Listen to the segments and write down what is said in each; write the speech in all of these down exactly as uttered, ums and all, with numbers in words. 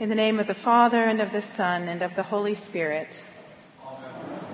In the name of the Father, and of the Son, and of the Holy Spirit. Amen.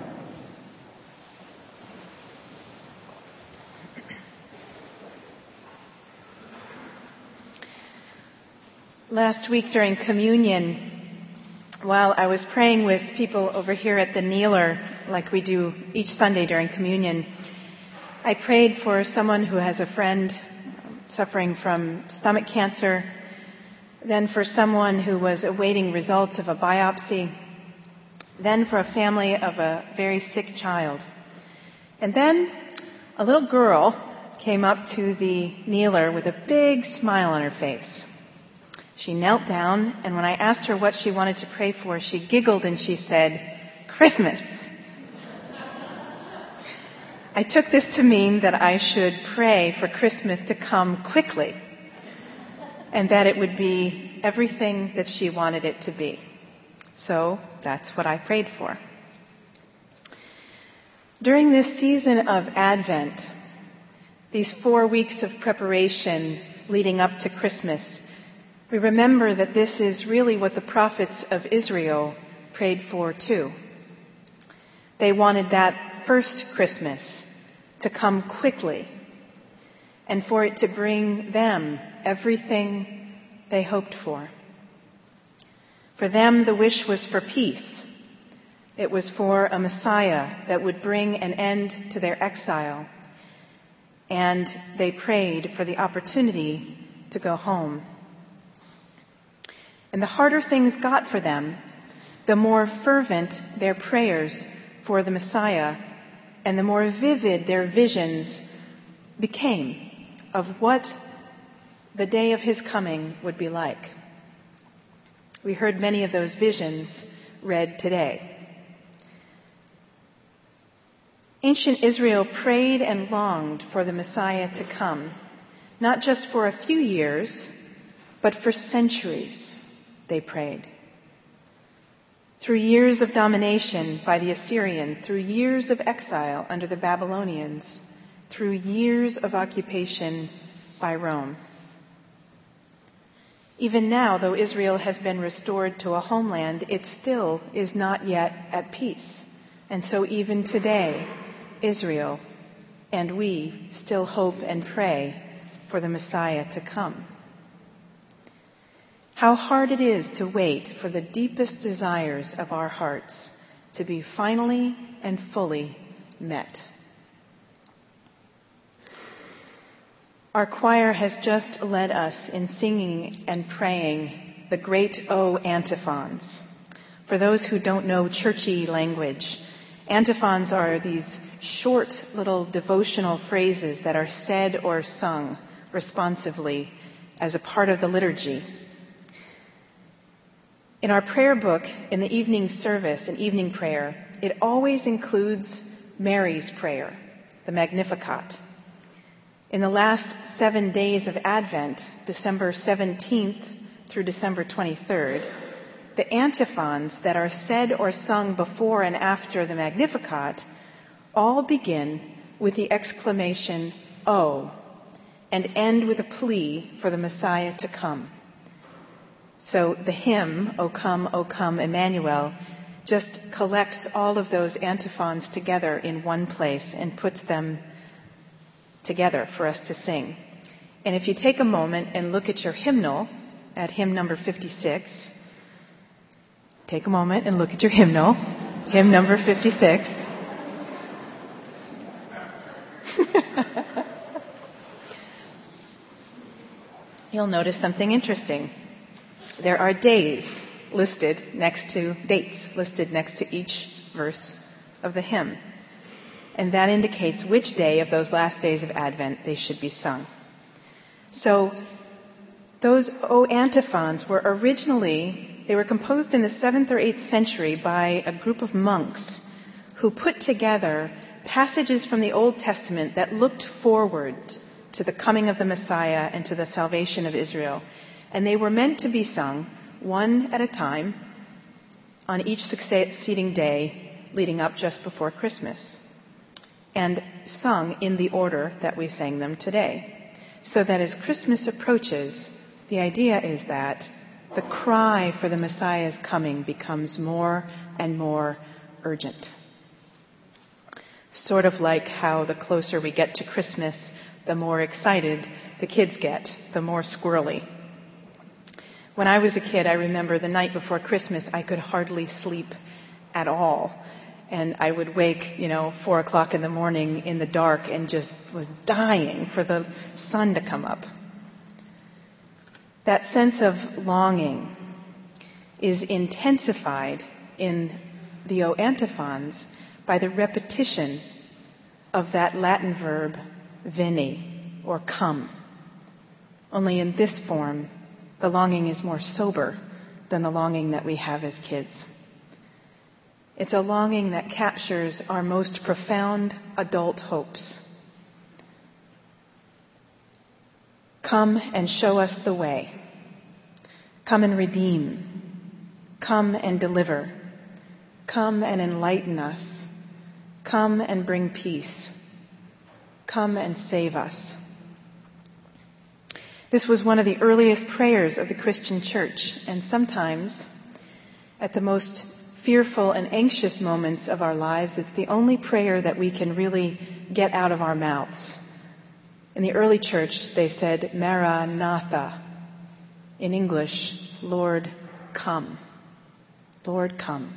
Last week during communion, while I was praying with people over here at the kneeler, like we do each Sunday during communion, I prayed for someone who has a friend suffering from stomach cancer, then for someone who was awaiting results of a biopsy, then for a family of a very sick child. And then a little girl came up to the kneeler with a big smile on her face. She knelt down, and when I asked her what she wanted to pray for, she giggled and she said, "Christmas." I took this to mean that I should pray for Christmas to come quickly, and that it would be everything that she wanted it to be. So that's what I prayed for. During this season of Advent, these four weeks of preparation leading up to Christmas, we remember that this is really what the prophets of Israel prayed for too. They wanted that first Christmas to come quickly and for it to bring them everything they hoped for. For them, the wish was for peace. It was for a Messiah that would bring an end to their exile. And they prayed for the opportunity to go home. And the harder things got for them, the more fervent their prayers for the Messiah and the more vivid their visions became of what the day of his coming would be like. We heard many of those visions read today. Ancient Israel prayed and longed for the Messiah to come, not just for a few years, but for centuries. They prayed. Through years of domination by the Assyrians, through years of exile under the Babylonians, through years of occupation by Rome. Even now, though Israel has been restored to a homeland, it still is not yet at peace. And so even today, Israel and we still hope and pray for the Messiah to come. How hard it is to wait for the deepest desires of our hearts to be finally and fully met. Our choir has just led us in singing and praying the great O antiphons. For those who don't know churchy language, antiphons are these short little devotional phrases that are said or sung responsively as a part of the liturgy. In our prayer book, in the evening service and evening prayer, it always includes Mary's prayer, the Magnificat. In the last seven days of Advent, December seventeenth through December twenty-third, the antiphons that are said or sung before and after the Magnificat all begin with the exclamation, "O," and end with a plea for the Messiah to come. So the hymn, O Come, O Come, Emmanuel, just collects all of those antiphons together in one place and puts them together for us to sing. And if you take a moment and look at your hymnal at hymn number fifty-six, take a moment and look at your hymnal, hymn number fifty-six. You'll notice something interesting. There are days listed next to, dates listed next to each verse of the hymn. And that indicates which day of those last days of Advent they should be sung. So those O antiphons were originally, they were composed in the seventh or eighth century by a group of monks who put together passages from the Old Testament that looked forward to the coming of the Messiah and to the salvation of Israel. And they were meant to be sung one at a time on each succeeding day leading up just before Christmas, and sung in the order that we sang them today. So that as Christmas approaches, the idea is that the cry for the Messiah's coming becomes more and more urgent. Sort of like how the closer we get to Christmas, the more excited the kids get, the more squirrely. When I was a kid, I remember the night before Christmas, I could hardly sleep at all. And I would wake, you know, four o'clock in the morning in the dark and just was dying for the sun to come up. That sense of longing is intensified in the O antiphons by the repetition of that Latin verb veni, or come. Only in this form, the longing is more sober than the longing that we have as kids. It's a longing that captures our most profound adult hopes. Come and show us the way. Come and redeem. Come and deliver. Come and enlighten us. Come and bring peace. Come and save us. This was one of the earliest prayers of the Christian church, and sometimes, at the most fearful and anxious moments of our lives, it's the only prayer that we can really get out of our mouths. In the early church, they said, Maranatha. In English, Lord, come. Lord, come.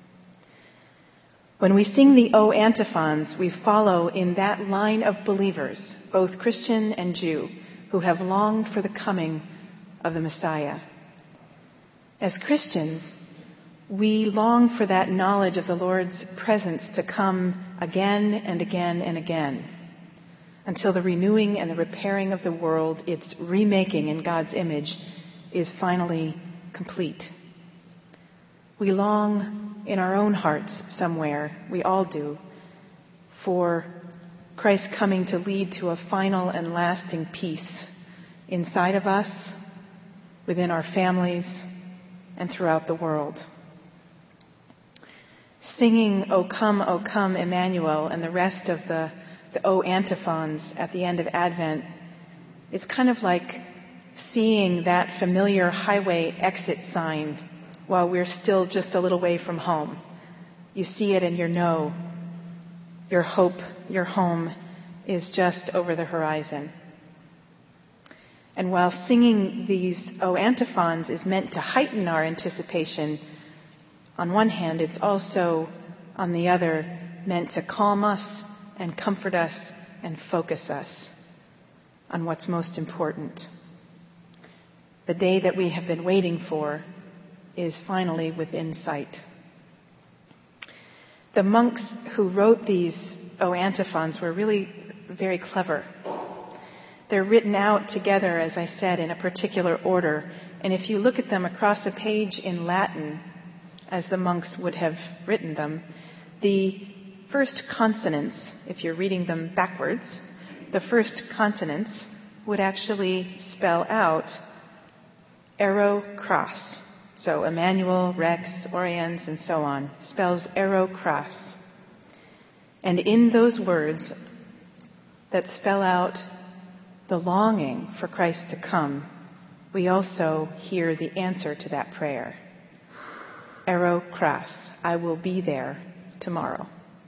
When we sing the O antiphons, we follow in that line of believers, both Christian and Jew, who have longed for the coming of the Messiah. As Christians, we long for that knowledge of the Lord's presence to come again and again and again, until the renewing and the repairing of the world, its remaking in God's image, is finally complete. We long in our own hearts somewhere, we all do, for Christ coming to lead to a final and lasting peace inside of us, within our families, and throughout the world. Singing O come, O come, Emmanuel, and the rest of the, the O antiphons at the end of Advent, it's kind of like seeing that familiar highway exit sign while we're still just a little way from home. You see it and you know your hope, your home is just over the horizon. And while singing these O antiphons is meant to heighten our anticipation, on one hand, it's also, on the other, meant to calm us and comfort us and focus us on what's most important. The day that we have been waiting for is finally within sight. The monks who wrote these O antiphons were really very clever. They're written out together, as I said, in a particular order. And if you look at them across a page in Latin, as the monks would have written them, the first consonants, if you're reading them backwards, the first consonants would actually spell out Ero Cras. So Emmanuel, Rex, Oriens, and so on, spells Ero Cras. And in those words that spell out the longing for Christ to come, we also hear the answer to that prayer. Ero Cras, I will be there tomorrow.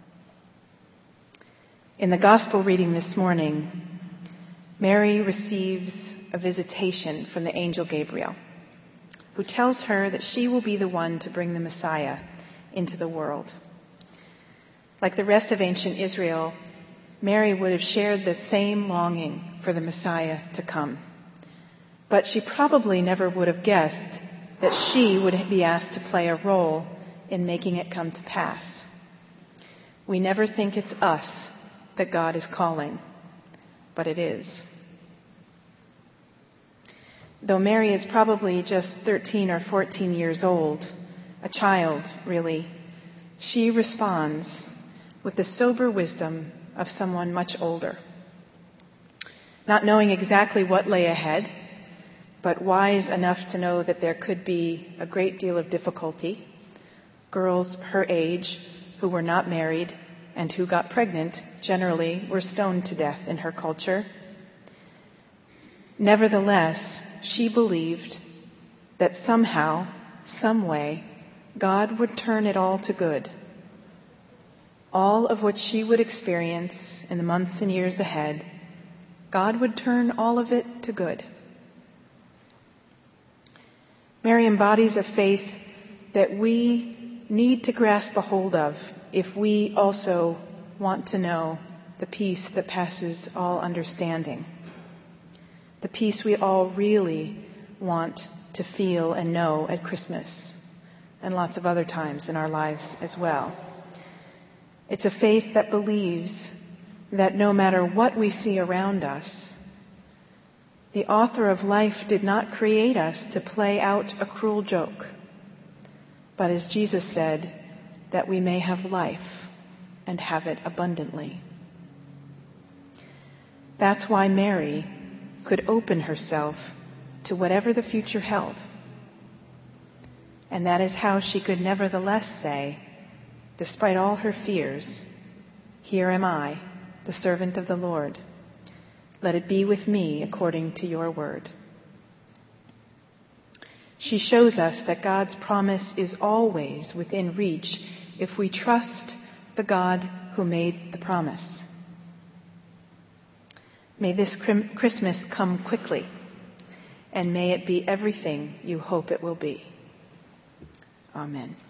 In the gospel reading this morning, Mary receives a visitation from the angel Gabriel, who tells her that she will be the one to bring the Messiah into the world. Like the rest of ancient Israel, Mary would have shared the same longing for the Messiah to come. But she probably never would have guessed that she would be asked to play a role in making it come to pass. We never think it's us that God is calling, but it is. Though Mary is probably just thirteen or fourteen years old, a child, really, she responds with the sober wisdom of someone much older. Not knowing exactly what lay ahead, but wise enough to know that there could be a great deal of difficulty. Girls her age who were not married and who got pregnant generally were stoned to death in her culture. Nevertheless, she believed that somehow, some way, God would turn it all to good. All of what she would experience in the months and years ahead, God would turn all of it to good. Mary embodies a faith that we need to grasp a hold of if we also want to know the peace that passes all understanding. The peace we all really want to feel and know at Christmas and lots of other times in our lives as well. It's a faith that believes that no matter what we see around us, the author of life did not create us to play out a cruel joke, but as Jesus said, that we may have life and have it abundantly. That's why Mary could open herself to whatever the future held. And that is how she could nevertheless say, despite all her fears, "Here am I, the servant of the Lord. Let it be with me according to your word." She shows us that God's promise is always within reach if we trust the God who made the promise. May this Christmas come quickly, and may it be everything you hope it will be. Amen.